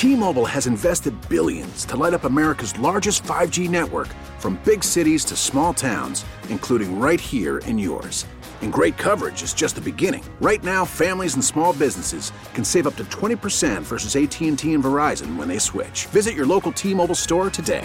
T-Mobile has invested billions to light up America's largest 5G network, from big cities to small towns, including right here in yours. And great coverage is just the beginning. Right now, families and small businesses can save up to 20% versus AT&T and Verizon when they switch. Visit your local T-Mobile store today.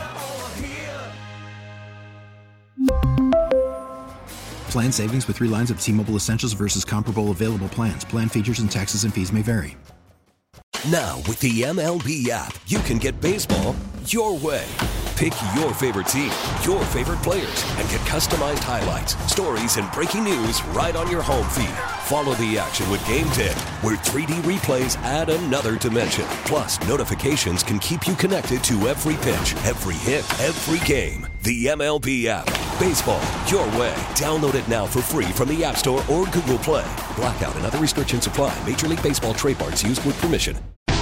Plan savings with 3 lines of T-Mobile Essentials versus comparable available plans. Plan features and taxes and fees may vary. Now, with the MLB app, you can get baseball your way. Pick your favorite team, your favorite players, and get customized highlights, stories, and breaking news right on your home feed. Follow the action with Game Day, where 3D replays add another dimension. Plus, notifications can keep you connected to every pitch, every hit, every game. The MLB app. Baseball your way. Download it now for free from the App Store or Google Play. Blackout and other restrictions apply. Major League Baseball trademarks used with permission.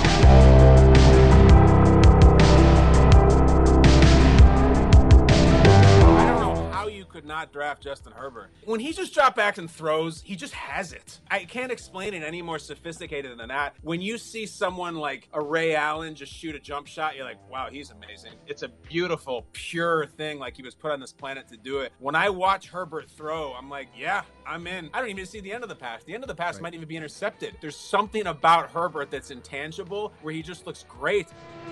Could not draft Justin Herbert. When he just drop backs and throws, he just has it. I can't explain it any more sophisticated than that. When you see someone like a Ray Allen just shoot a jump shot, you're like, wow, he's amazing. It's a beautiful, pure thing, like he was put on this planet to do it. When I watch Herbert throw, I'm like, yeah, I'm in. I don't even see the end of the pass. The end of the pass might even be intercepted. There's something about Herbert that's intangible where he just looks great.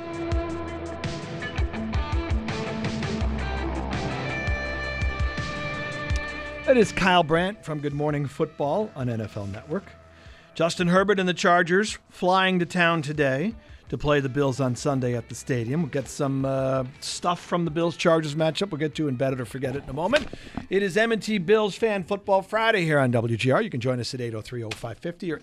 That is Kyle Brandt from Good Morning Football on NFL Network. Justin Herbert and the Chargers flying to town today to play the Bills on Sunday at the stadium. We'll get some stuff from the Bills-Chargers matchup. We'll get to in Bet It or Forget It in a moment. It is M&T Bills Fan Football Friday here on WGR. You can join us at 803-0550 or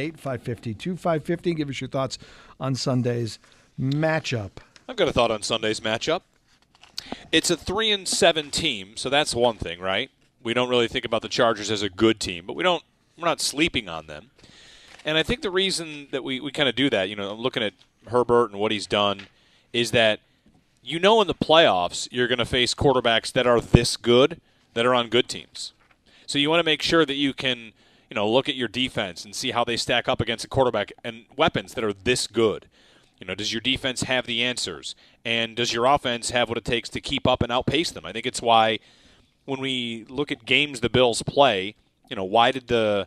888-552-550. Give us your thoughts on Sunday's matchup. I've got a thought on Sunday's matchup. It's a 3-7 team, so that's one thing, right? We don't really think about the Chargers as a good team, but we're not sleeping on them. And I think the reason that we kind of do that, looking at Herbert and what he's done, is that in the playoffs you're going to face quarterbacks that are this good, that are on good teams. So you want to make sure that you can, look at your defense and see how they stack up against a quarterback and weapons that are this good. Does your defense have the answers? And does your offense have what it takes to keep up and outpace them? I think it's why when we look at games the Bills play, why did the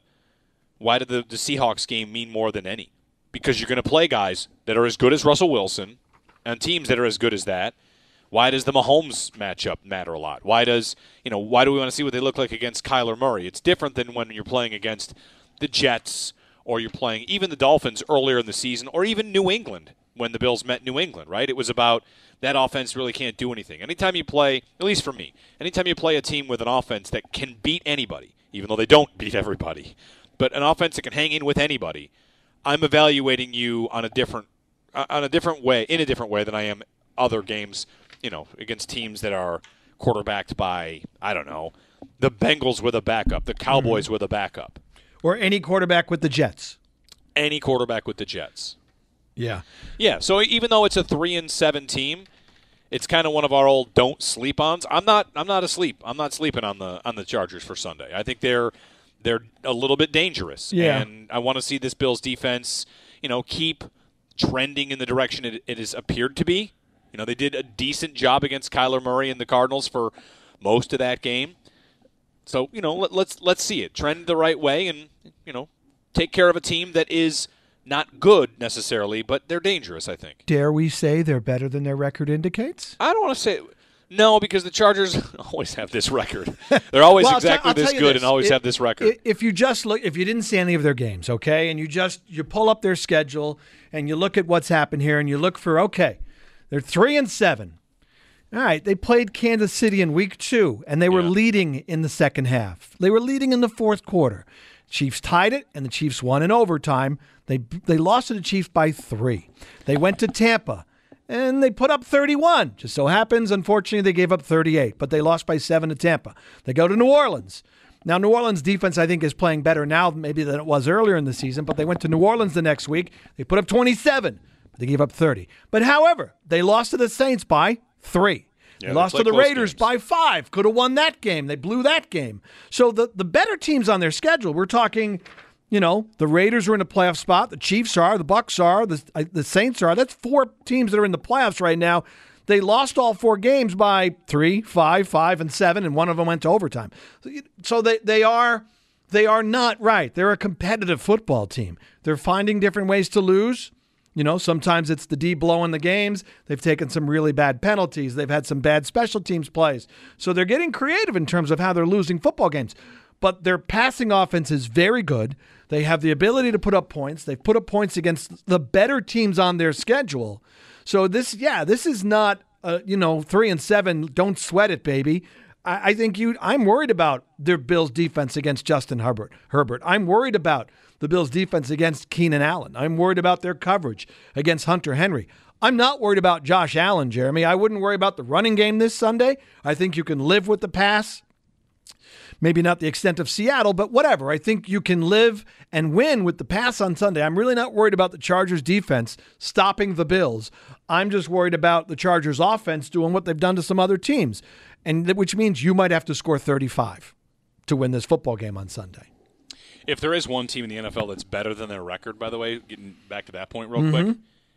Seahawks game mean more than any? Because you're going to play guys that are as good as Russell Wilson and teams that are as good as that. Why does the Mahomes matchup matter a lot? Why do we want to see what they look like against Kyler Murray? It's different than when you're playing against the Jets or you're playing even the Dolphins earlier in the season or even New England when the Bills met New England, right? It was about that offense really can't do anything. Anytime you play, at least for me, anytime you play a team with an offense that can beat anybody, even though they don't beat everybody, but an offense that can hang in with anybody, I'm evaluating you in a different way than I am other games, against teams that are quarterbacked by, I don't know, the Bengals with a backup, the Cowboys with a backup. Or any quarterback with the Jets. Any quarterback with the Jets. Yeah. Yeah, so even though it's a 3-7 team, it's kind of one of our old don't sleep ons. I'm not asleep. I'm not sleeping on the Chargers for Sunday. I think they're a little bit dangerous. Yeah. And I want to see this Bills defense, keep trending in the direction it has appeared to be. They did a decent job against Kyler Murray and the Cardinals for most of that game. So, let's see it trend the right way and, take care of a team that is not good necessarily, but they're dangerous, I think. Dare we say they're better than their record indicates? I don't want to say no, because the Chargers always have this record. They're always exactly this good and always have this record. If you just look, if you didn't see any of their games, okay, and you pull up their schedule and you look at what's happened here and you look for, okay, they're 3-7. All right, they played Kansas City in week 2, and they were leading in the second half. They were leading in the fourth quarter. Chiefs tied it, and the Chiefs won in overtime. They lost to the Chiefs by 3. They went to Tampa, and they put up 31. Just so happens, unfortunately, they gave up 38, but they lost by 7 to Tampa. They go to New Orleans. Now, New Orleans' defense, I think, is playing better now maybe than it was earlier in the season, but they went to New Orleans the next week. They put up 27, but they gave up 30. But, however, they lost to the Saints by 3. Yeah, they lost to the Raiders by 5. Could have won that game. They blew that game. So the better teams on their schedule, we're talking, The Raiders are in a playoff spot. The Chiefs are. The Bucs are. The Saints are. That's 4 teams that are in the playoffs right now. They lost all 4 games by 3, 5, 5, and 7, and one of them went to overtime. So they are not right. They're a competitive football team. They're finding different ways to lose. Sometimes it's the D blowing the games. They've taken some really bad penalties. They've had some bad special teams plays. So they're getting creative in terms of how they're losing football games. But their passing offense is very good. They have the ability to put up points. They've put up points against the better teams on their schedule. So this is not 3-7. Don't sweat it, baby. I think I'm worried about their Bills defense against Justin Herbert. I'm worried about the Bills defense against Keenan Allen. I'm worried about their coverage against Hunter Henry. I'm not worried about Josh Allen, Jeremy. I wouldn't worry about the running game this Sunday. I think you can live with the pass. Maybe not the extent of Seattle, but whatever. I think you can live and win with the pass on Sunday. I'm really not worried about the Chargers defense stopping the Bills. I'm just worried about the Chargers offense doing what they've done to some other teams, and which means you might have to score 35 to win this football game on Sunday. If there is one team in the NFL that's better than their record, by the way, getting back to that point real quick,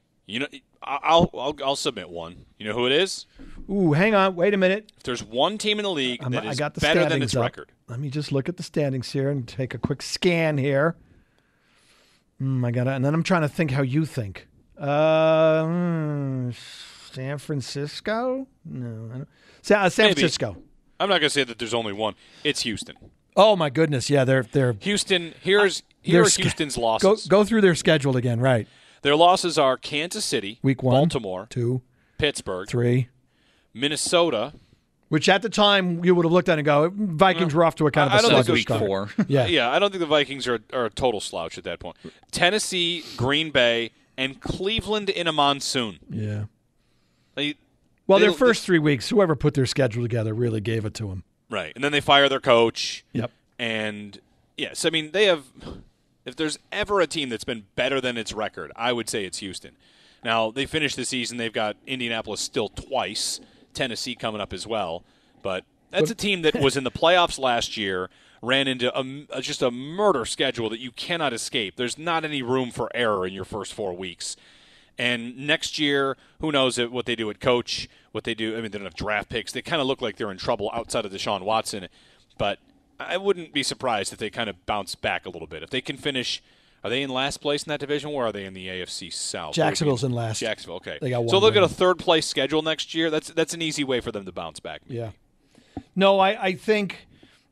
I'll submit one. You know who it is? Ooh, hang on. Wait a minute. If there's one team in the league that is better than its record. Let me just look at the standings here and take a quick scan here. I got it. And then I'm trying to think how you think. San Francisco? No. I don't. San Francisco. I'm not going to say that there's only one. It's Houston. Oh, my goodness. Yeah, they're Houston. Here are Houston's losses. Go through their schedule again, right. Their losses are Kansas City, Week 1, Baltimore, 2, Pittsburgh, 3, Minnesota. Which at the time you would have looked at and go, Vikings were off to a kind of a sluggish start. Week 4. Yeah, I don't think the Vikings are a total slouch at that point. Tennessee, Green Bay, and Cleveland in a monsoon. Yeah. Their first 3 weeks, whoever put their schedule together really gave it to them. Right, and then they fire their coach. Yep. And, yes, I mean, they have – if there's ever a team that's been better than its record, I would say it's Houston. Now, they finished the season. They've got Indianapolis still twice, Tennessee coming up as well. But that's a team that was in the playoffs last year, ran into just a murder schedule that you cannot escape. There's not any room for error in your first 4 weeks. And next year, who knows what they do at coach, what they do. I mean, they don't have draft picks. They kind of look like they're in trouble outside of Deshaun Watson. But I wouldn't be surprised if they kind of bounce back a little bit. If they can finish, are they in last place in that division, or are they in the AFC South? Jacksonville's in last. Jacksonville, okay. They got one. So they'll get a third-place schedule next year. That's an easy way for them to bounce back. Maybe. Yeah. No, I think,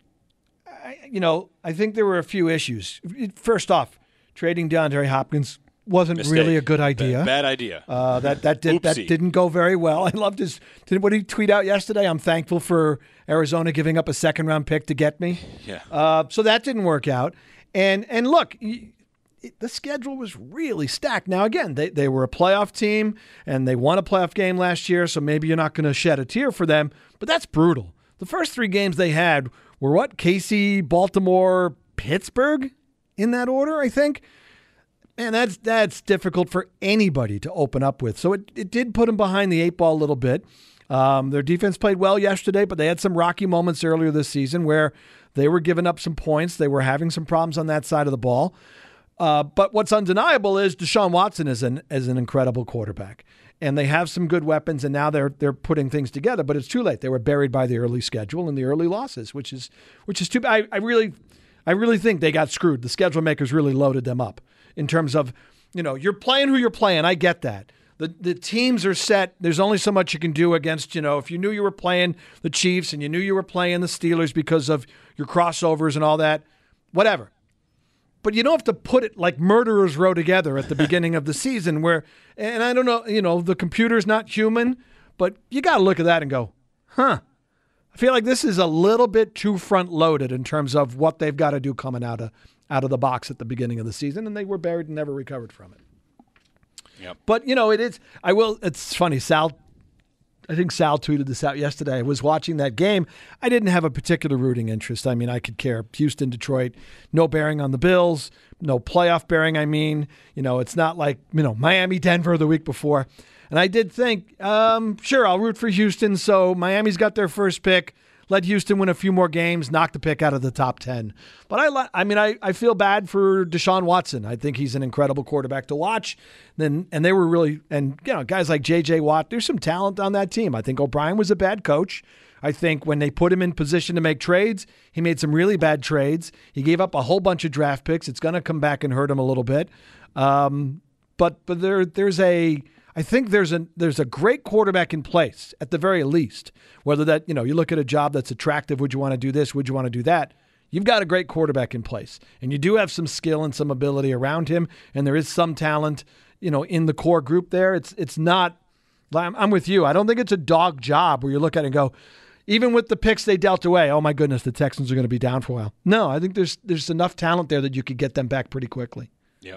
I think there were a few issues. First off, trading DeAndre Hopkins wasn't really a good idea. Bad idea. That didn't go very well. I loved his. What did he tweet out yesterday? I'm thankful for Arizona giving up a second-round pick to get me. Yeah. So that didn't work out. And look, the schedule was really stacked. Now again, they were a playoff team and they won a playoff game last year. So maybe you're not going to shed a tear for them. But that's brutal. The first 3 games they had were what? KC, Baltimore, Pittsburgh, in that order, I think. Man, that's difficult for anybody to open up with. So it did put them behind the 8 ball a little bit. Their defense played well yesterday, but they had some rocky moments earlier this season where they were giving up some points. They were having some problems on that side of the ball. But what's undeniable is Deshaun Watson is an incredible quarterback. And they have some good weapons, and now they're putting things together. But it's too late. They were buried by the early schedule and the early losses, which is too bad. I really think they got screwed. The schedule makers really loaded them up. In terms of, you're playing who you're playing. I get that. The teams are set. There's only so much you can do against, if you knew you were playing the Chiefs and you knew you were playing the Steelers because of your crossovers and all that, whatever. But you don't have to put it like murderers row together at the beginning of the season where, and I don't know, the computer's not human, but you got to look at that and go, I feel like this is a little bit too front-loaded in terms of what they've got to do coming out of the box at the beginning of the season, and they were buried and never recovered from it. Yep. But, it is – it's funny. I think Sal tweeted this out yesterday. I was watching that game. I didn't have a particular rooting interest. I mean, I could care. Houston, Detroit, no bearing on the Bills, no playoff bearing, I mean. It's not like, Miami, Denver the week before. And I did think, sure, I'll root for Houston. So Miami's got their first pick. let Houston win a few more games, knock the pick out of the top 10. But I feel bad for Deshaun Watson. I think he's an incredible quarterback to watch. And they were really, and guys like J.J. Watt, there's some talent on that team. I think O'Brien was a bad coach. I think when they put him in position to make trades, he made some really bad trades. He gave up a whole bunch of draft picks. It's going to come back and hurt him a little bit. But there's a great quarterback in place at the very least. Whether that, you look at a job that's attractive, would you want to do this? Would you want to do that? You've got a great quarterback in place, and you do have some skill and some ability around him, and there is some talent, in the core group there. It's not. I'm with you. I don't think it's a dog job where you look at it and go, even with the picks they dealt away, oh my goodness, the Texans are going to be down for a while. No, I think there's enough talent there that you could get them back pretty quickly. Yep.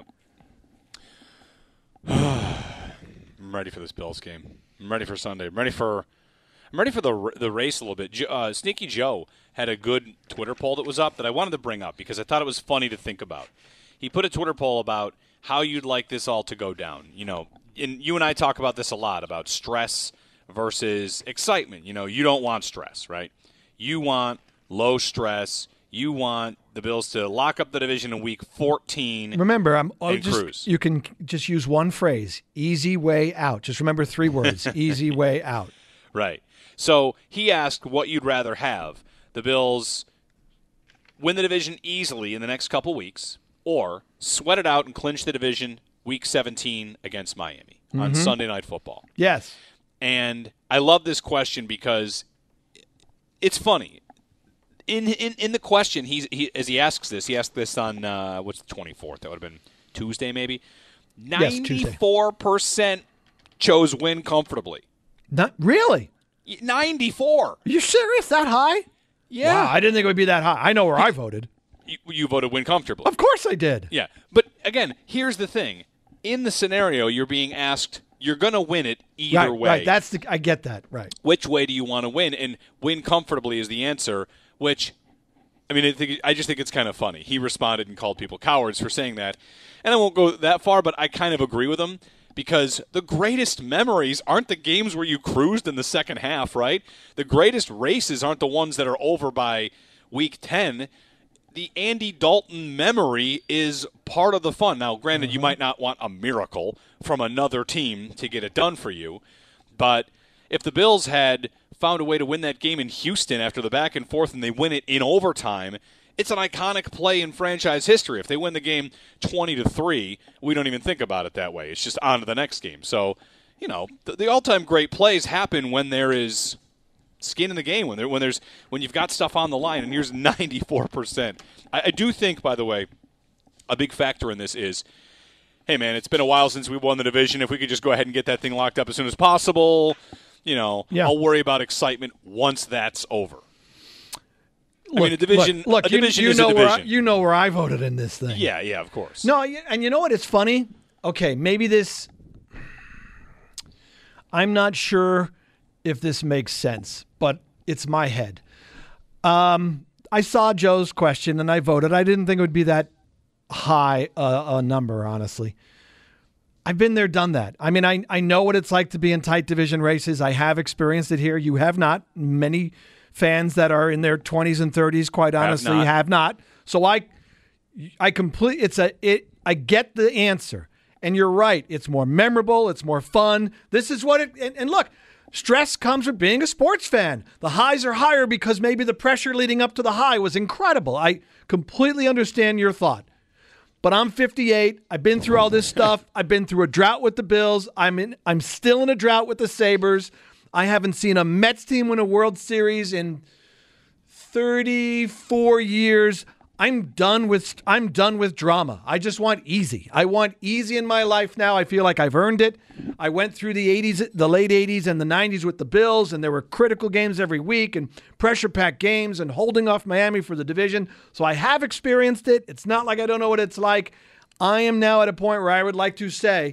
I'm ready for this Bills game. I'm ready for Sunday. I'm ready for the race a little bit. Sneaky Joe had a good Twitter poll that was up that I wanted to bring up because I thought it was funny to think about. He put a Twitter poll about how you'd like this all to go down. And you and I talk about this a lot, about stress versus excitement. You don't want stress, right? You want low stress. You want the Bills to lock up the division in week 14. Remember, cruise. You can just use one phrase, easy way out. Just remember 3 words, easy way out. Right. So he asked what you'd rather have, the Bills win the division easily in the next couple weeks or sweat it out and clinch the division week 17 against Miami on Sunday Night Football. Yes. And I love this question because it's funny. In the question, as he asks this, he asked this on, what's the 24th? That would have been Tuesday maybe. 94% chose win comfortably. Not really? 94. Are you serious? That high? Yeah. Wow, I didn't think it would be that high. I know where I voted. You voted win comfortably. Of course I did. Yeah. But, again, here's the thing. In the scenario, you're being asked, you're going to win it either way. Right, I get that, right. Which way do you want to win? And win comfortably is the answer, which, I just think it's kind of funny. He responded and called people cowards for saying that. And I won't go that far, but I kind of agree with him because the greatest memories aren't the games where you cruised in the second half, right? The greatest races aren't the ones that are over by week 10. The Andy Dalton memory is part of the fun. Now, granted, you might not want a miracle from another team to get it done for you, but if the Bills had found a way to win that game in Houston after the back and forth and they win it in overtime, it's an iconic play in franchise history. If they win the game 20-3, we don't even think about it that way. It's just on to the next game. So, the all-time great plays happen when there is skin in the game, when you've got stuff on the line, and here's 94%. I do think, by the way, a big factor in this is, hey, man, it's been a while since we won the division. If we could just go ahead and get that thing locked up as soon as possible, I'll worry about excitement once that's over. A division is a division. You know where I voted in this thing. Yeah, of course. No, and you know what? It's funny. Okay, maybe this – I'm not sure if this makes sense, but it's my head. I saw Joe's question, and I voted. I didn't think it would be that high a number, honestly. I've been there, done that. I know what it's like to be in tight division races. I have experienced it here. You have not. Many fans that are in their 20s and 30s, quite honestly, have not. So I get the answer. And you're right. It's more memorable. It's more fun. This is what it, and look, stress comes with being a sports fan. The highs are higher because maybe the pressure leading up to the high was incredible. I completely understand your thought. But I'm 58. I've been through all this stuff. I've been through a drought with the Bills. I'm still in a drought with the Sabres. I haven't seen a Mets team win a World Series in 34 years. I'm done with drama. I just want easy. I want easy in my life now. I feel like I've earned it. I went through the late 80s and the 90s with the Bills, and there were critical games every week and pressure-packed games and holding off Miami for the division. So I have experienced it. It's not like I don't know what it's like. I am now at a point where I would like to say,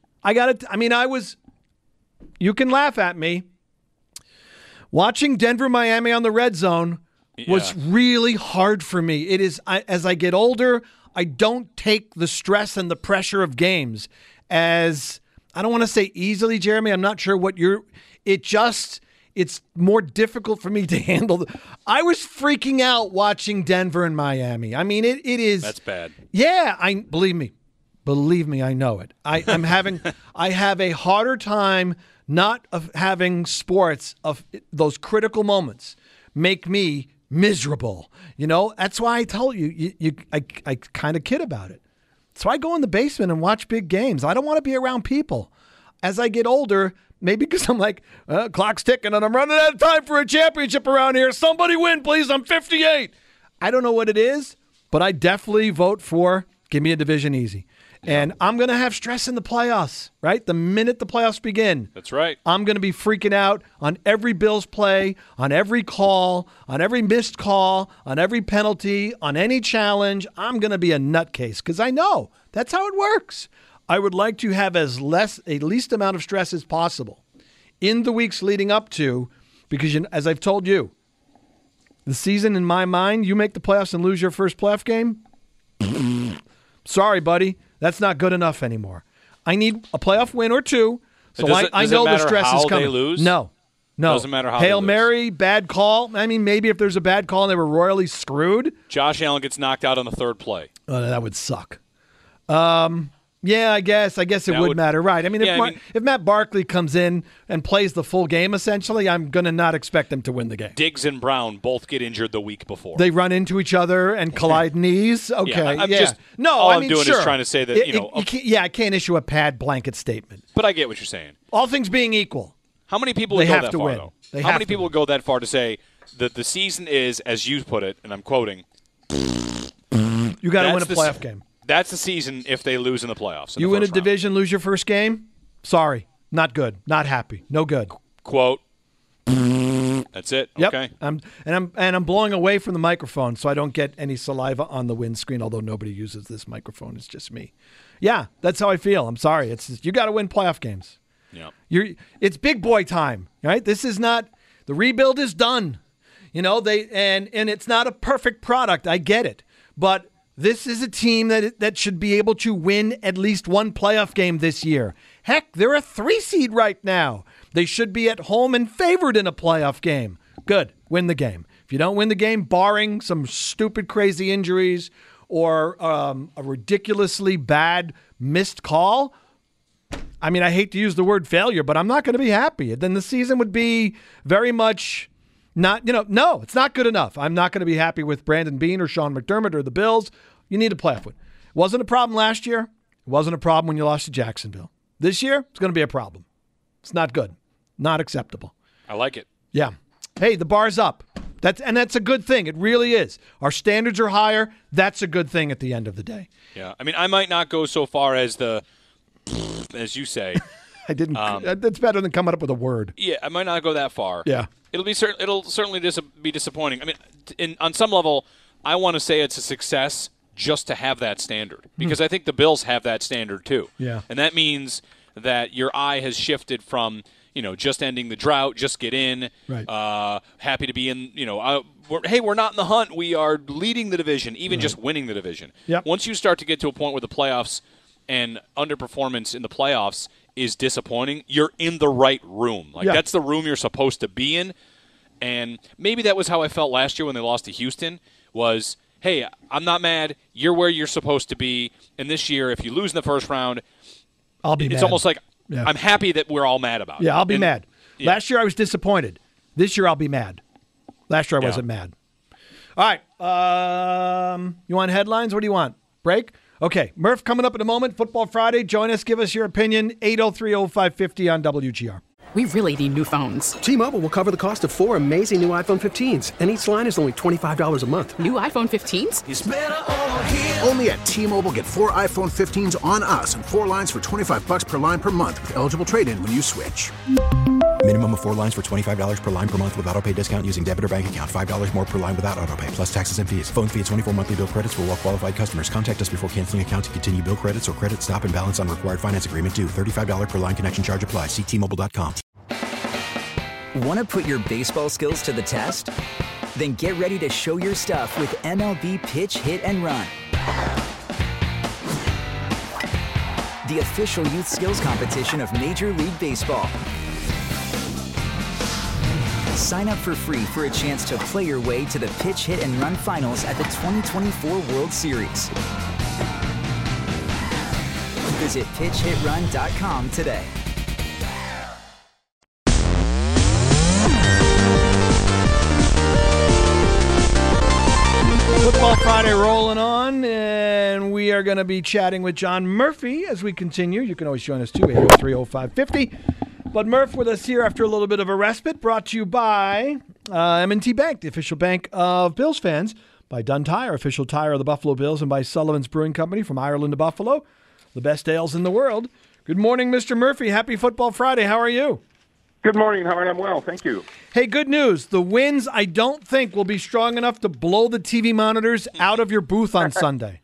you can laugh at me. Watching Denver-Miami on the red zone was really hard for me. It is, as I get older, I don't take the stress and the pressure of games as, I don't want to say easily, Jeremy. I'm not sure what it it's more difficult for me to handle. I was freaking out watching Denver and Miami. I mean, it is. That's bad. Yeah, believe me, I know it. I have a harder time not of having sports of those critical moments make me miserable. That's why I told you, I kind of kid about it. So I go in the basement and watch big games. I don't want to be around people. As I get older, maybe because I'm like, clock's ticking and I'm running out of time for a championship around here. Somebody win, please. I'm 58. I don't know what it is, but I definitely vote for give me a division easy. And I'm going to have stress in the playoffs, right? The minute the playoffs begin. That's right. I'm going to be freaking out on every Bills play, on every call, on every missed call, on every penalty, on any challenge. I'm going to be a nutcase because I know that's how it works. I would like to have a least amount of stress as possible in the weeks leading up to, because as I've told you, the season in my mind, you make the playoffs and lose your first playoff game. Sorry, buddy. That's not good enough anymore. I need a playoff win or two, so I know the stress is coming. They lose? No. Doesn't matter how Hail they lose. Mary, bad call. I mean, maybe if there's a bad call and they were royally screwed. Josh Allen gets knocked out on the third play. That would suck. Yeah, I guess it would matter, right? I mean, if Matt Barkley comes in and plays the full game, essentially, I'm going to not expect them to win the game. Diggs and Brown both get injured the week before. They run into each other and collide knees. Okay, I'm doing is trying to say that I can't issue a pad blanket statement. But I get what you're saying. All things being equal, how many people would go that far win. though? How many people would go that far to say that the season is, as you put it, and I'm quoting, you got to win a playoff game. That's the season if they lose in the playoffs. You win a division, lose your first game? Sorry. Not good. Not happy. No good. Quote. That's it. Yep. Okay. I'm blowing away from the microphone so I don't get any saliva on the windscreen, although nobody uses this microphone. It's just me. Yeah, that's how I feel. I'm sorry. You got to win playoff games. Yeah. It's big boy time, right? This is not – the rebuild is done. And it's not a perfect product. I get it. But – this is a team that should be able to win at least one playoff game this year. Heck, they're a 3 seed right now. They should be at home and favored in a playoff game. Good. Win the game. If you don't win the game, barring some stupid, crazy injuries or a ridiculously bad missed call, I mean, I hate to use the word failure, but I'm not going to be happy. Then the season would be very much... no, it's not good enough. I'm not going to be happy with Brandon Beane or Sean McDermott or the Bills. You need a playoff win. It wasn't a problem last year. It wasn't a problem when you lost to Jacksonville. This year, it's going to be a problem. It's not good. Not acceptable. I like it. Yeah. Hey, the bar's up. That's a good thing. It really is. Our standards are higher. That's a good thing at the end of the day. Yeah. I mean, I might not go so far as as you say. I didn't. That's better than coming up with a word. Yeah, I might not go that far. Yeah. It'll certainly be disappointing. I mean, on some level, I want to say it's a success just to have that standard because I think the Bills have that standard too. Yeah. And that means that your eye has shifted from just ending the drought, just get in, right. Happy to be in. We're not in the hunt. We are leading the division, even just winning the division. Yep. Once you start to get to a point where the playoffs and underperformance in the playoffs is disappointing, you're in the right room. That's the room you're supposed to be in. And maybe that was how I felt last year when they lost to Houston was, hey, I'm not mad. You're where you're supposed to be. And this year, if you lose in the first round, I'll be mad. It's almost like I'm happy that we're all mad about it. Yeah, I'll be mad. Yeah. Last year I was disappointed. This year I'll be mad. Last year I wasn't mad. All right. You want headlines? What do you want? Break? Okay, Murph coming up in a moment. Football Friday. Join us. Give us your opinion. 803-0550 on WGR. We really need new phones. T-Mobile will cover the cost of 4 amazing new iPhone 15s, and each line is only $25 a month. New iPhone 15s? It's better over here. Only at T-Mobile, get 4 iPhone 15s on us and 4 lines for $25 per line per month with eligible trade-in when you switch. Minimum of 4 lines for $25 per line per month with autopay discount using debit or bank account. $5 more per line without autopay, plus taxes and fees. Phone fee at 24 monthly bill credits for well-qualified customers. Contact us before canceling account to continue bill credits or credit stop and balance on required finance agreement due. $35 per line connection charge applies. See T-Mobile.com. Want to put your baseball skills to the test? Then get ready to show your stuff with MLB Pitch, Hit, and Run. The official youth skills competition of Major League Baseball. Sign up for free for a chance to play your way to the Pitch Hit and Run Finals at the 2024 World Series. Visit pitchhitrun.com today. Football Friday rolling on, and we are going to be chatting with John Murphy as we continue. You can always join us too, 803-0550. But Murph with us here after a little bit of a respite, brought to you by M&T Bank, the official bank of Bills fans, by Dunn Tire, official tire of the Buffalo Bills, and by Sullivan's Brewing Company from Ireland to Buffalo, the best ales in the world. Good morning, Mr. Murphy. Happy Football Friday. How are you? Good morning, Howard. I'm well. Thank you. Hey, good news. The winds, I don't think, will be strong enough to blow the TV monitors out of your booth on Sunday.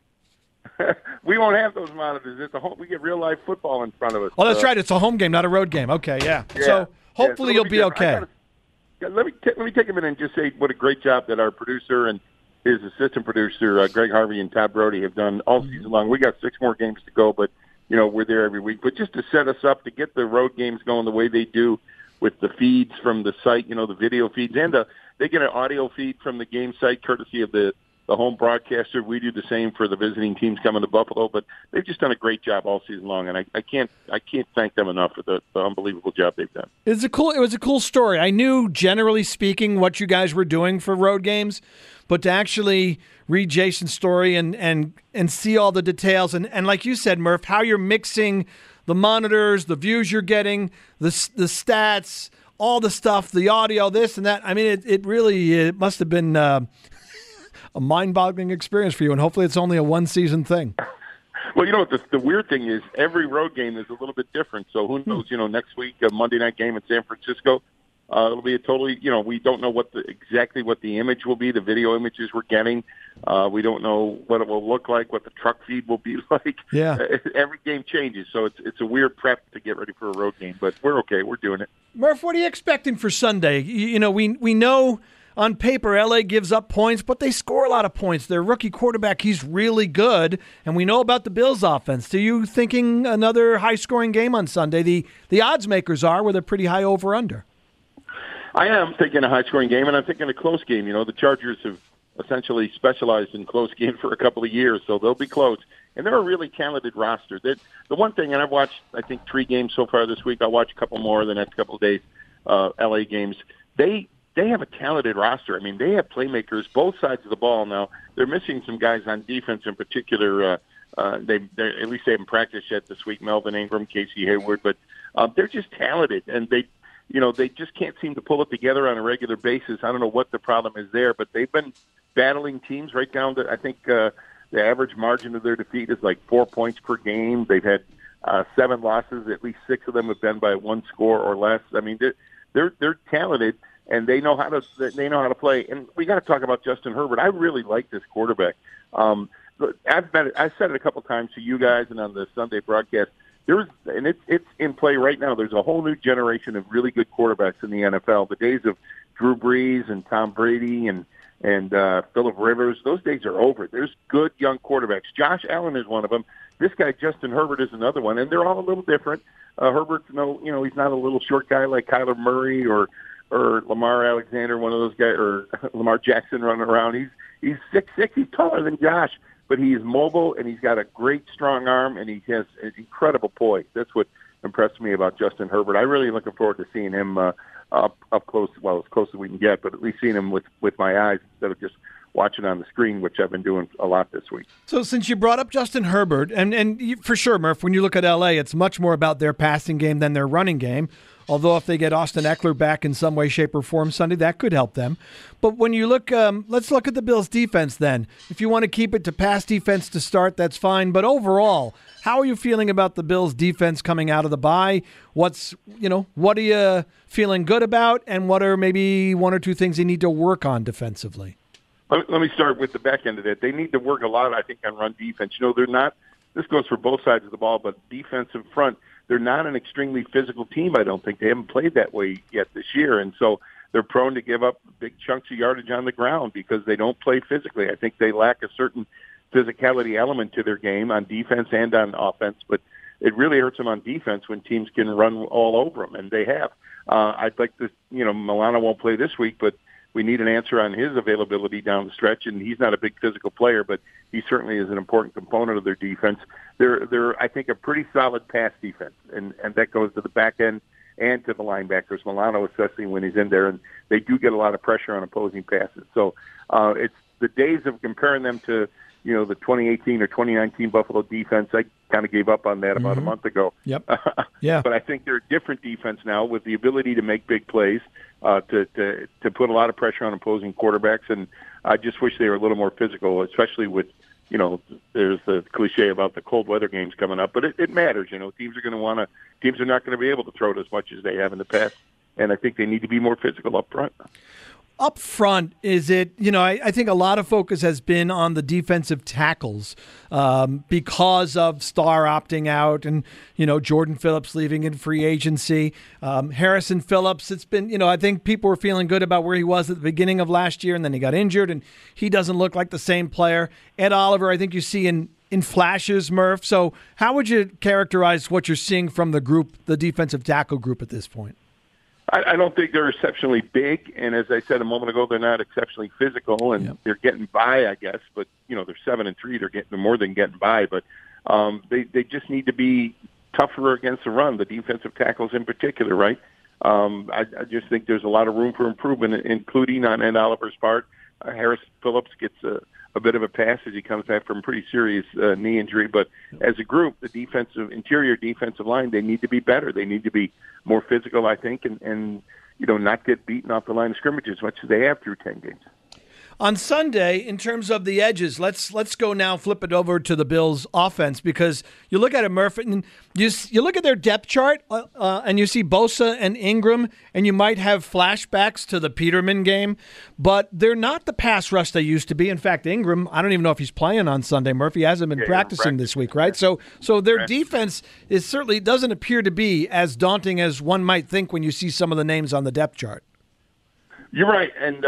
We won't have those monitors. It's a home. We get real-life football in front of us. Oh, that's right. It's a home game, not a road game. Okay, yeah. So hopefully you'll be okay. Let me take a minute and just say what a great job that our producer and his assistant producer, Greg Harvey and Todd Brody, have done all season long. We got 6 more games to go, but we're there every week. But just to set us up to get the road games going the way they do, with the feeds from the site, the video feeds, and they get an audio feed from the game site, courtesy of the home broadcaster. We do the same for the visiting teams coming to Buffalo, but they've just done a great job all season long, and I can't thank them enough for the unbelievable job they've done. It was a cool story. I knew, generally speaking, what you guys were doing for road games, but to actually read Jason's story and see all the details, and like you said, Murph, how you're mixing the monitors, the views you're getting, the stats, all the stuff, the audio, this and that. I mean, it really must have been a mind-boggling experience for you, and hopefully it's only a one-season thing. Well, the weird thing is every road game is a little bit different. So who knows, next week, a Monday night game in San Francisco, it'll be a totally, we don't know exactly what the image will be, the video images we're getting. We don't know what it will look like, what the truck feed will be like. Yeah. Every game changes, so it's a weird prep to get ready for a road game, but we're okay. We're doing it. Murph, what are you expecting for Sunday? We know on paper LA gives up points, but they score a lot of points. Their rookie quarterback, he's really good, and we know about the Bills' offense. Are you thinking another high-scoring game on Sunday? The odds makers are with a pretty high over-under. I am thinking a high-scoring game, and I'm thinking a close game. The Chargers have essentially specialized in close games for a couple of years, so they'll be close. And they're a really talented roster. The one thing, and I've watched, I think, 3 games so far this week. I'll watch a couple more the next couple of days, LA games. They have a talented roster. I mean, they have playmakers both sides of the ball now. They're missing some guys on defense in particular. They at least they haven't practiced yet this week. Melvin Ingram, Casey Hayward, but they're just talented, and they just can't seem to pull it together on a regular basis. I don't know what the problem is there, but they've been battling teams right down to, I think the average margin of their defeat is like 4 points per game. They've had 7 losses. At least 6 of them have been by 1 score or less. I mean, they're talented, and they know how to play. And we got to talk about Justin Herbert. I really like this quarterback. I've said it a couple times to you guys and on the Sunday broadcast. It's in play right now. There's a whole new generation of really good quarterbacks in the NFL. The days of Drew Brees and Tom Brady and Phillip Rivers, those days are over. There's good young quarterbacks. Josh Allen is one of them. This guy, Justin Herbert, is another one, and they're all a little different. Herbert's he's not a little short guy like Kyler Murray or Lamar Alexander, one of those guys, or Lamar Jackson running around. He's 6'6". He's taller than Josh, but he's mobile, and he's got a great strong arm, and he has an incredible poise. That's what impressed me about Justin Herbert. I'm really looking forward to seeing him up close, well, as close as we can get, but at least seeing him with my eyes instead of just watching on the screen, which I've been doing a lot this week. So since you brought up Justin Herbert, and for sure, Murph, when you look at L.A., it's much more about their passing game than their running game. Although if they get Austin Eckler back in some way, shape, or form Sunday, that could help them. But when you look, let's look at the Bills' defense then. If you want to keep it to pass defense to start, that's fine. But overall, how are you feeling about the Bills' defense coming out of the bye? What are you feeling good about, and what are maybe 1 or 2 things you need to work on defensively? Let me start with the back end of that. They need to work a lot, I think, on run defense. They're not. This goes for both sides of the ball, but defensive front. They're not an extremely physical team, I don't think. They haven't played that way yet this year, and so they're prone to give up big chunks of yardage on the ground because they don't play physically. I think they lack a certain physicality element to their game on defense and on offense, but it really hurts them on defense when teams can run all over them, and they have. I'd like to, Milano won't play this week, but we need an answer on his availability down the stretch, and he's not a big physical player, but he certainly is an important component of their defense. They're I think, a pretty solid pass defense, and that goes to the back end and to the linebackers, Milano especially when he's in there, and they do get a lot of pressure on opposing passes. So it's the days of comparing them to, the 2018 or 2019 Buffalo defense. I kind of gave up on that about a month ago. Yep. Yeah. But I think they're a different defense now with the ability to make big plays, to put a lot of pressure on opposing quarterbacks, and I just wish they were a little more physical, especially with, there's the cliche about the cold weather games coming up, but it matters. Teams are not going to be able to throw it as much as they have in the past, and I think they need to be more physical up front. Up front, is it, I think a lot of focus has been on the defensive tackles because of Starr opting out and, Jordan Phillips leaving in free agency. Harrison Phillips, it's been, I think people were feeling good about where he was at the beginning of last year, and then he got injured, and he doesn't look like the same player. Ed Oliver, I think you see in flashes, Murph. So how would you characterize what you're seeing from the group, the defensive tackle group at this point? I don't think they're exceptionally big, and as I said a moment ago, they're not exceptionally physical, and they're getting by, I guess. But they're 7-3; they're more than getting by. But they just need to be tougher against the run. The defensive tackles, in particular, right? I just think there's a lot of room for improvement, including on Ed Oliver's part. Harris Phillips gets a bit of a pass as he comes back from a pretty serious knee injury. But as a group, the interior defensive line, they need to be better. They need to be more physical, I think, and not get beaten off the line of scrimmage as much as they have through 10 games. On Sunday, in terms of the edges, let's go now, flip it over to the Bills' offense, because you look at it, Murph, and you look at their depth chart, and you see Bosa and Ingram, and you might have flashbacks to the Peterman game, but they're not the pass rush they used to be. In fact, Ingram, I don't even know if he's playing on Sunday, Murph. He hasn't been practicing this week, right? So their defense is certainly doesn't appear to be as daunting as one might think when you see some of the names on the depth chart. You're right, and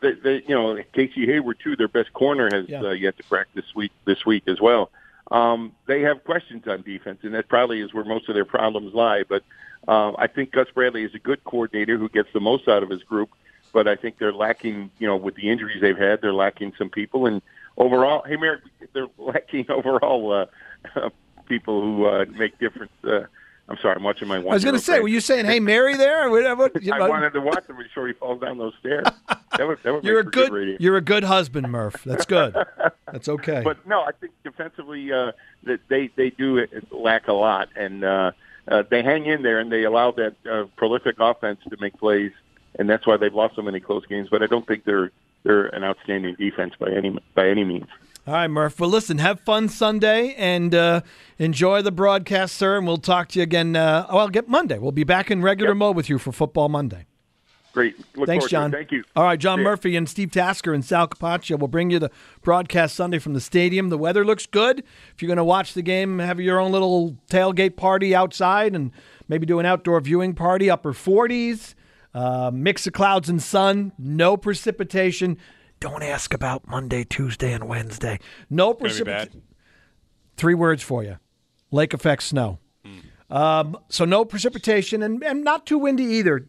Casey Hayward too. Their best corner has yet to practice this week as well. They have questions on defense, and that probably is where most of their problems lie. But I think Gus Bradley is a good coordinator who gets the most out of his group. But I think they're lacking, with the injuries they've had, they're lacking some people, and overall, they're lacking overall people who make difference. I'm sorry, I'm watching my one. I was going to say, were you saying, "Hey, Mary," there? I wanted to watch him before he falls down those stairs. That would you're make good radio. You're a good husband, Murph. That's good. That's okay. But no, I think defensively that they do lack a lot, and they hang in there and they allow that prolific offense to make plays, and that's why they've lost so many close games. But I don't think they're an outstanding defense by any means. All right, Murph. Well, listen, have fun Sunday and enjoy the broadcast, sir, and we'll talk to you again. Monday. We'll be back in regular mode with you for Football Monday. Great. Thanks, John. Thank you. All right, John Murphy and Steve Tasker and Sal Capaccio will bring you the broadcast Sunday from the stadium. The weather looks good. If you're going to watch the game, have your own little tailgate party outside and maybe do an outdoor viewing party, upper 40s, mix of clouds and sun, no precipitation. Don't ask about Monday, Tuesday, and Wednesday. No precipitation. 3 words for you. Lake effect snow. So no precipitation and not too windy either.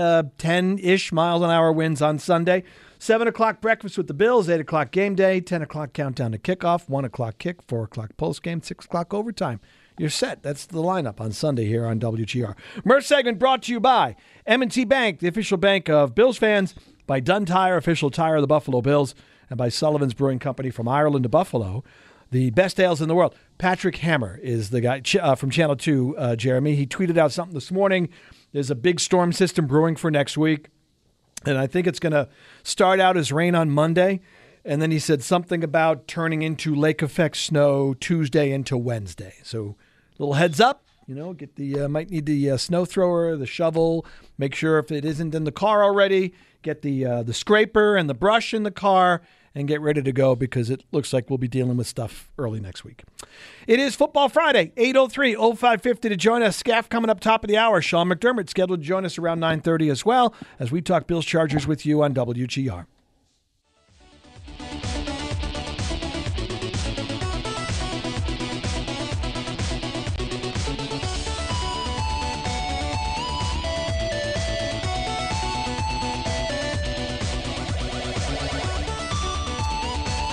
10-ish miles an hour winds on Sunday. 7 o'clock breakfast with the Bills, 8 o'clock game day, 10 o'clock countdown to kickoff, 1 o'clock kick, 4 o'clock postgame, 6 o'clock overtime. You're set. That's the lineup on Sunday here on WGR. Murph segment brought to you by M&T Bank, the official bank of Bills fans, by Dunn Tire, official tire of the Buffalo Bills, and by Sullivan's Brewing Company from Ireland to Buffalo, the best ales in the world. Patrick Hammer is the guy from Channel 2, Jeremy. He tweeted out something this morning. There's a big storm system brewing for next week, and I think it's going to start out as rain on Monday, and then he said something about turning into lake effect snow Tuesday into Wednesday. So little heads up. Get the might need the snow thrower, the shovel. Make sure if it isn't in the car already, get the scraper and the brush in the car and get ready to go because it looks like we'll be dealing with stuff early next week. It is Football Friday, 803-0550 to join us. Scaff coming up top of the hour. Sean McDermott scheduled to join us around 9:30 as well as we talk Bills Chargers with you on WGR.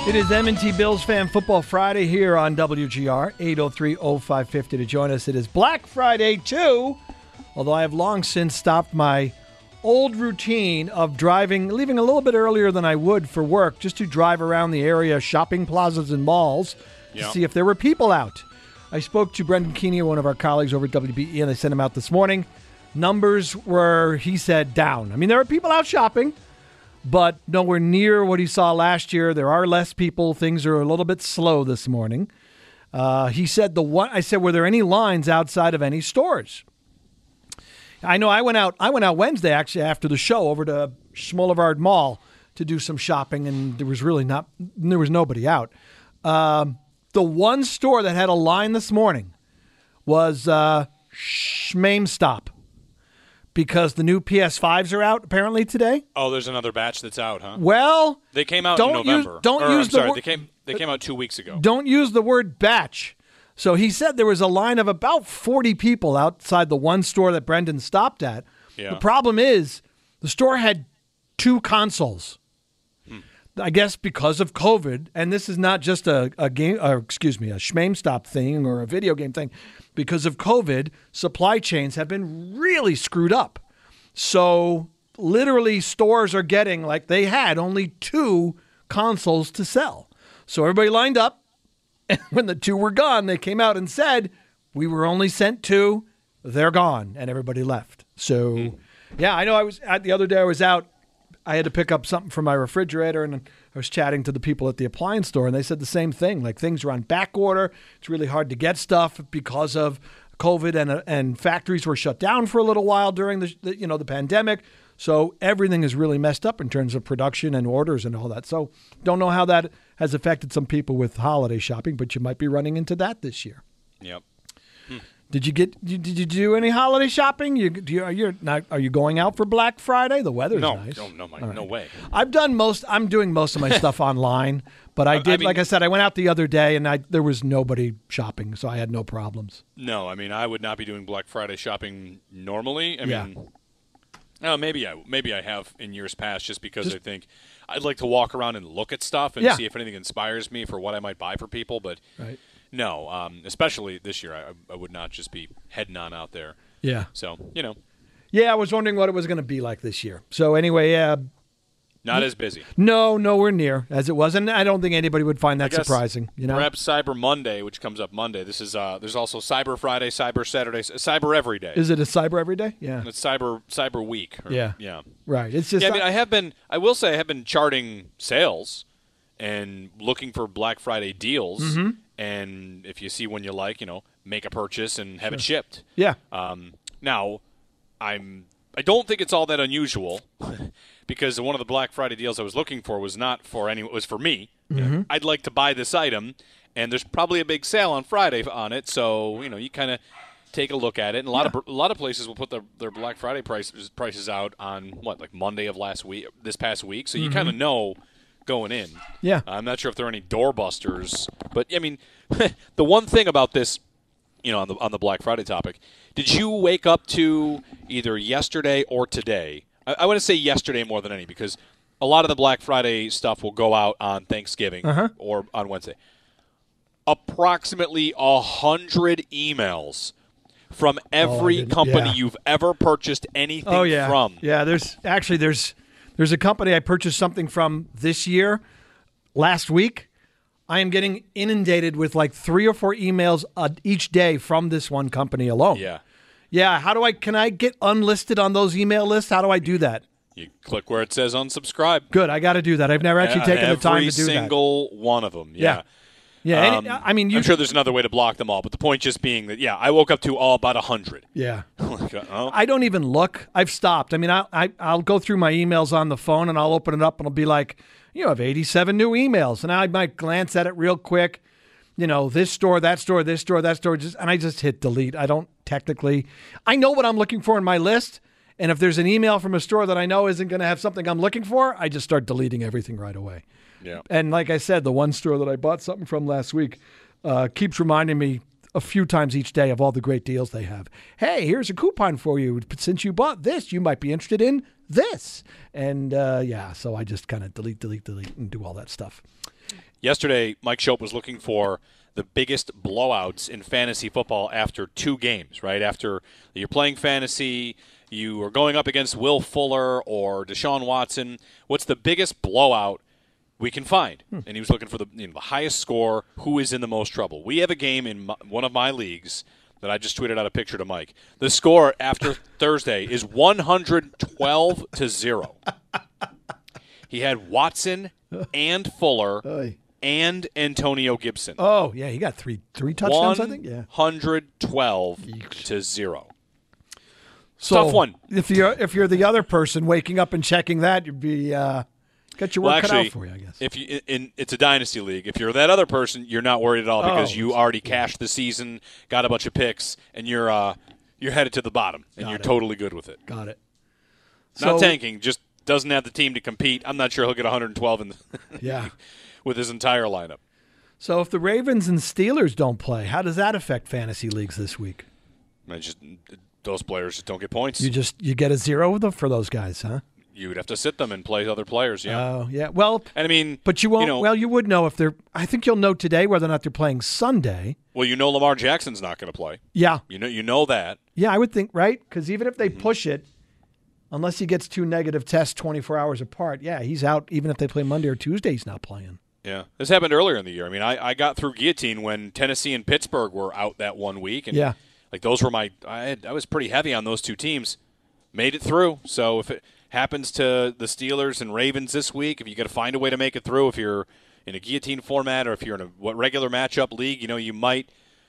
It is M&T Bills Fan Football Friday here on WGR, 803-0550 to join us. It is Black Friday, too, although I have long since stopped my old routine of leaving a little bit earlier than I would for work, just to drive around the area, shopping plazas and malls, to see if there were people out. I spoke to Brendan Keeney, one of our colleagues over at WBE, and they sent him out this morning. Numbers were, he said, down. I mean, there are people out shopping, but nowhere near what he saw last year. There are less people. Things are a little bit slow this morning. He said I said, were there any lines outside of any stores? I know I went out Wednesday, actually, after the show over to Schmollevard Mall to do some shopping, and there was nobody out. The one store that had a line this morning was SchmameStop, because the new PS5s are out apparently today. Oh, there's another batch that's out, huh? Well, they came out in November. They came out 2 weeks ago. Don't use the word batch. So he said there was a line of about 40 people outside the one store that Brendan stopped at. Yeah. The problem is the store had 2 consoles. I guess because of COVID, and this is not just a SchmameStop thing or a video game thing. Because of COVID, supply chains have been really screwed up. So literally stores are getting, like they had only 2 consoles to sell. So everybody lined up, and when the 2 were gone, they came out and said, we were only sent 2, they're gone, and everybody left. So, yeah, I know the other day I was out. I had to pick up something from my refrigerator, and I was chatting to the people at the appliance store, and they said the same thing. Like, things are on back order. It's really hard to get stuff because of COVID, and factories were shut down for a little while during the pandemic. So everything is really messed up in terms of production and orders and all that. So don't know how that has affected some people with holiday shopping, but you might be running into that this year. Yep. Did you do any holiday shopping? Are you going out for Black Friday? The weather's nice. No way. I'm doing most of my stuff online, but like I said, I went out the other day and there was nobody shopping, so I had no problems. No, I mean, I would not be doing Black Friday shopping normally. I mean, maybe I have in years past, just because I think I'd like to walk around and look at stuff and see if anything inspires me for what I might buy for people, but right. No, especially this year, I would not just be heading on out there. Yeah. So, Yeah, I was wondering what it was going to be like this year. So anyway, not as busy. No, nowhere near as it was, and I don't think anybody would find that surprising. Perhaps Cyber Monday, which comes up Monday. This is there's also Cyber Friday, Cyber Saturday, Cyber Every Day. Is it a Cyber Every Day? Yeah. It's Cyber Week. Yeah. Right. It's just. Yeah, I mean, I will say I have been charting sales and looking for Black Friday deals. Mm-hmm. And if you see one you like, make a purchase and have it shipped. Yeah. Now, I don't think it's all that unusual because one of the Black Friday deals I was looking for was not for anyone. It was for me. Mm-hmm. I'd like to buy this item, and there's probably a big sale on Friday on it. So you kind of take a look at it. And a lot of places will put their Black Friday prices out on like Monday of this past week. So you kind of know going in. Yeah. I'm not sure if there are any doorbusters, but I mean, the one thing about this, on the Black Friday topic, did you wake up to either yesterday or today? I want to say yesterday more than any, because a lot of the Black Friday stuff will go out on Thanksgiving or on Wednesday. Approximately 100 emails from every company you've ever purchased anything from. Yeah, there's a company I purchased something from this year, last week. I am getting inundated with like 3 or 4 emails each day from this one company alone. Yeah. Yeah. Can I get unlisted on those email lists? How do I do that? You click where it says unsubscribe. Good. I got to do that. I've never actually taken the time to do that. Every single one of them. Yeah. I'm sure there's another way to block them all, but the point just being that, I woke up to about 100. Yeah. I don't even look. I've stopped. I mean, I'll go through my emails on the phone, and I'll open it up, and it'll be like, I have 87 new emails. And I might glance at it real quick. This store, that store, this store, that store, and I just hit delete. I don't technically. I know what I'm looking for in my list, and if there's an email from a store that I know isn't going to have something I'm looking for, I just start deleting everything right away. Yeah. And like I said, the one store that I bought something from last week keeps reminding me a few times each day of all the great deals they have. Hey, here's a coupon for you. Since you bought this, you might be interested in this. And so I just kind of delete, and do all that stuff. Yesterday, Mike Schopp was looking for the biggest blowouts in fantasy football after 2 games, right? After you're playing fantasy, you are going up against Will Fuller or Deshaun Watson. What's the biggest blowout we can find? And he was looking for the highest score, who is in the most trouble. We have a game in one of my leagues that I just tweeted out a picture to Mike. The score after Thursday is 112-0. He had Watson and Fuller and Antonio Gibson. Oh, yeah, he got three touchdowns, I think. Yeah, 112-0. So tough one. If you're the other person waking up and checking that, you'd be got your work cut out for you, I guess. If it's a dynasty league. If you're that other person, you're not worried at all because you already cashed the season, got a bunch of picks, and you're headed to the bottom, and you're totally good with it. Got it. Not tanking, just doesn't have the team to compete. I'm not sure he'll get 112 with his entire lineup. So if the Ravens and Steelers don't play, how does that affect fantasy leagues this week? Those players just don't get points. You get a 0 for those guys, huh? You would have to sit them and play other players, yeah. Oh, yeah. Well, and I mean, but you won't. Well, you would know if they're. I think you'll know today whether or not they're playing Sunday. Well, Lamar Jackson's not going to play. Yeah. You know that. Yeah, I would think, right? Because even if they push it, unless he gets 2 negative tests 24 hours apart, yeah, he's out. Even if they play Monday or Tuesday, he's not playing. Yeah, this happened earlier in the year. I mean, I got through guillotine when Tennessee and Pittsburgh were out that 1 week, and those were I was pretty heavy on those 2 teams. Made it through. So if it happens to the Steelers and Ravens this week, if you got to find a way to make it through, if you're in a guillotine format or if you're in a regular matchup league, you might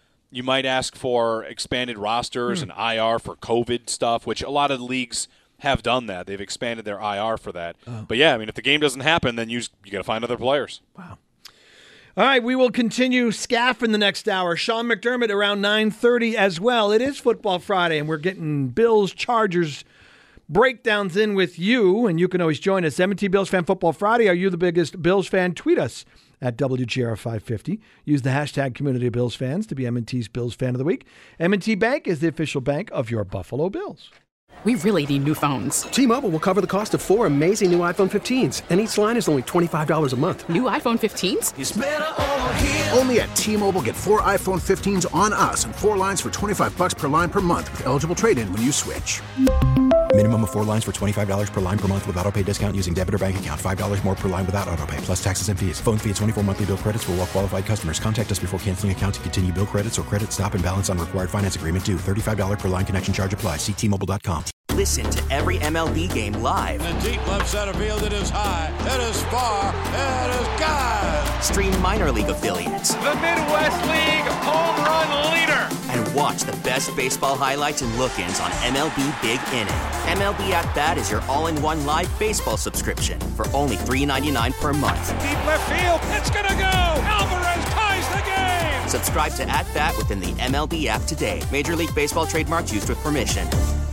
ask for expanded rosters and IR for COVID stuff, which a lot of leagues have done that. They've expanded their IR for that. But yeah, I mean, if the game doesn't happen, then you got to find other players. Wow. All right, we will continue SCAF in the next hour. Sean McDermott around 9:30 as well. It is Football Friday, and we're getting Bills, Chargers breakdowns in with you, and you can always join us. M&T Bills Fan Football Friday. Are you the biggest Bills fan? Tweet us at WGR550. Use the hashtag Community of Bills Fans to be M&T's Bills Fan of the Week. M&T Bank is the official bank of your Buffalo Bills. We really need new phones. T-Mobile will cover the cost of 4 amazing new iPhone 15s, and each line is only $25 a month. New iPhone 15s? It's better over here. Only at T-Mobile, get 4 iPhone 15s on us and 4 lines for $25 per line per month with eligible trade-in when you switch. Minimum of 4 lines for $25 per line per month with auto-pay discount using debit or bank account. $5 more per line without auto-pay, plus taxes and fees. Phone fee at 24 monthly bill credits for well-qualified customers. Contact us before canceling account to continue bill credits or credit stop and balance on required finance agreement due. $35 per line connection charge applies. See T-Mobile.com. Listen to every MLB game live. In the deep left center field, it is high, it is far, it is gone. Stream minor league affiliates. The Midwest League home run leader. And watch the best baseball highlights and look-ins on MLB Big Inning. MLB At Bat is your all-in-one live baseball subscription for only $3.99 per month. Deep left field, it's gonna go. Alvarez ties the game. Subscribe to At Bat within the MLB app today. Major League Baseball trademarks used with permission.